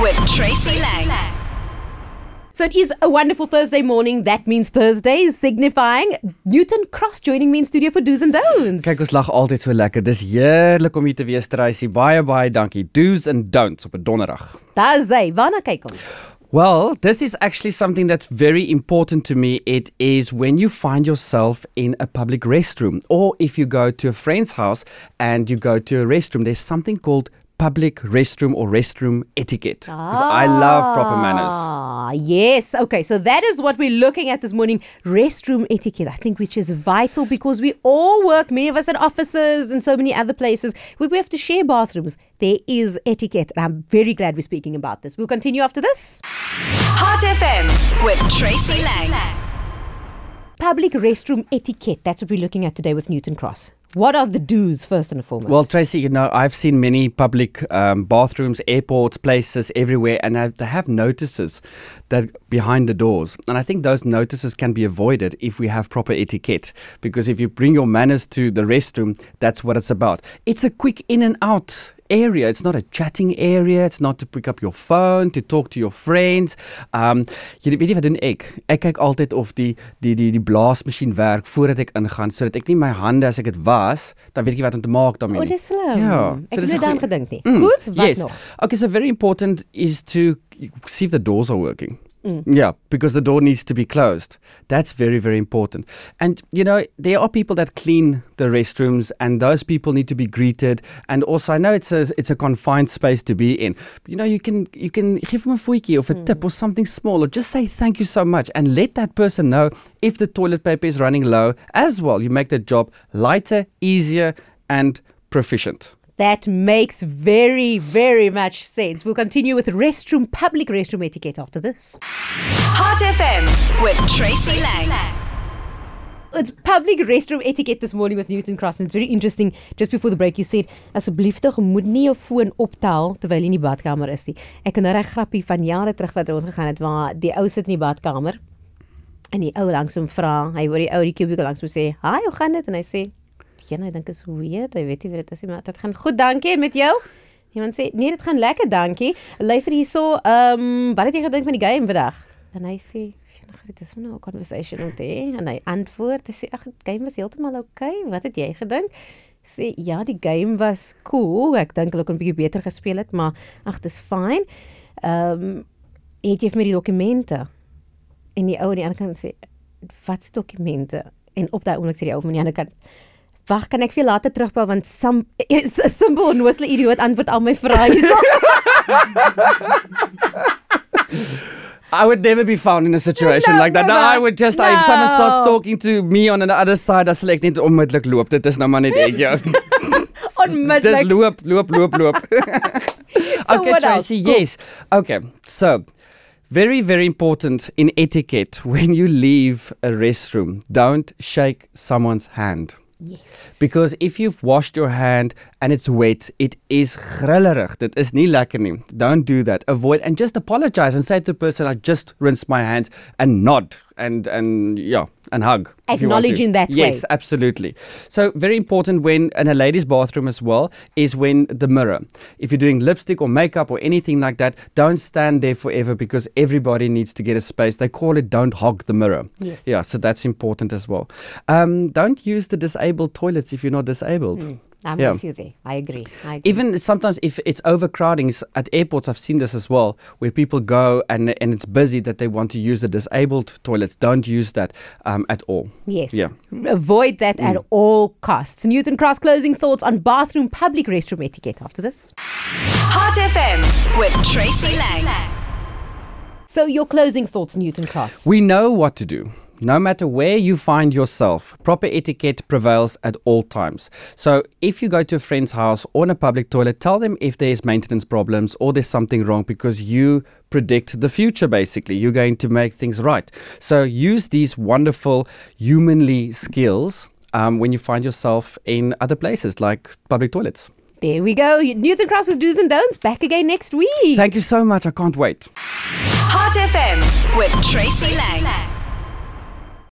with Tracy Lang. So it is a wonderful Thursday morning. That means Thursday, signifying Newton Cross joining me in studio for Do's and Don'ts. Kyk, ons lag altyd so lekker. Dis heerlik om hier te wees, Tracy. Baie dankie. Do's and Don'ts op 'n donderdag. Daar is hy. Waarna kyk ons? Well, this is actually something that's very important to me. It is when you find yourself in a public restroom, or if you go to a friend's house and you go to a restroom, there's something called public restroom or restroom etiquette. Because I love proper manners. Yes. Okay, so that is what we're looking at this morning. Restroom etiquette, I think, which is vital because we all work, many of us at offices and so many other places where we have to share bathrooms. There is etiquette, and I'm very glad we're speaking about this. We'll continue after this. Hot FM with Tracy Lang. Public restroom etiquette, that's what we're looking at today with Newton Cross. What are the do's first and foremost? Well, Tracy, I've seen many public bathrooms, airports, places, everywhere, and they have notices that behind the doors. And I think those notices can be avoided if we have proper etiquette. Because if you bring your manners to the restroom, that's what it's about. It's a quick in and out area. It's not a chatting area. It's not to pick up your phone, to talk to your friends. Jy weet nie wat doen ek? Ek kyk altyd of die blaasmasjien werk voordat ek ingaan, sodat ek nie my hande as ek dit was, dan weet ek wat om te maak daarmee. Dis slim. Ja. Ek het nie daaraan gedink nie. Goed, wat yes. nog? Okay, so very important is to see if the doors are working. Yeah, because the door needs to be closed. That's very important. And, there are people that clean the restrooms, and those people need to be greeted. And also, I know it's a confined space to be in. But, you can give them a voetjie or a tip or something small, or just say thank you so much and let that person know if the toilet paper is running low as well. You make the job lighter, easier, and proficient. That makes very much sense. We'll continue with public restroom etiquette after this. Hot FM with Tracy Lang. It's public restroom etiquette this morning with Newton Cross, and it's very interesting. Just before the break, you said, asseblief tog, moet nie jou foon optel terwyl jy in die badkamer is nie. Ek kan nou reg grappie van jare terug wat rondgegaan het, waar die ou sit in die badkamer, en die ou langs hom vra, hy hoor die ou die kubieke langs hom sê, hi, hoe gaan dit? En hy sê, ek dink is weird, hy weet nie wat dit is, maar dit gaan goed, dankie, met jou? Iemand sê, nee, dit gaan lekker, dankie. Luister hierso, wat het jy gedink van die game vandag? En hy sê, dit is nou 'n conversation om te hê. En hy antwoord, hy sê, ag, die game was heeltemal okay, wat het jy gedink? Sê, ja, die game was cool, ek dink hulle kon 'n bietjie beter gespeel het, maar ag, dis fine. Het jy vir my die dokumente? En die ou aan die ander kant sê, wat is dokumente? En op daai oomblik sê die ou van die ander kant, wag, kan ek vir later terugbel, want is 'n simpel onnooslike idioot antwoord al my vrae hierso. I would never be found in a situation like that. No, I would just, if someone starts talking to me on the other side, as ek net onmiddellik loop. Dit is nou maar net ek, ja. Onmiddellik. Dit loop. So Okay, what Tracy, else? yes. Okay, so very important in etiquette, when you leave a restroom, don't shake someone's hand. Yes. Because if you've washed your hand and it's wet, it is grillerig. Dit is nie lekker nie. Don't do that. Avoid, and just apologize and say to the person, I just rinsed my hands, and nod and hug. Acknowledging that way. Yes, absolutely. So very important in a ladies' bathroom as well is when the mirror. If you're doing lipstick or makeup or anything like that, don't stand there forever because everybody needs to get a space. They call it don't hog the mirror. Yes. Yeah, so that's important as well. Don't use the disabled toilets if you're not disabled. I'm with you there. I agree. Even sometimes if it's overcrowding, at airports I've seen this as well, where people go and it's busy that they want to use the disabled toilets. Don't use that at all. Yes. Yeah. Avoid that at all costs. Newton Cross closing thoughts on bathroom public restroom etiquette after this. Hot FM with Tracy Lang. So your closing thoughts, Newton Cross. We know what to do. No matter where you find yourself, proper etiquette prevails at all times. So if you go to a friend's house or in a public toilet, tell them if there's maintenance problems or there's something wrong, because you predict the future, basically. You're going to make things right. So use these wonderful humanly skills when you find yourself in other places like public toilets. There we go. Newton Cross with Do's and Don'ts. Back again next week. Thank you so much. I can't wait. Hot FM with Tracy Lang.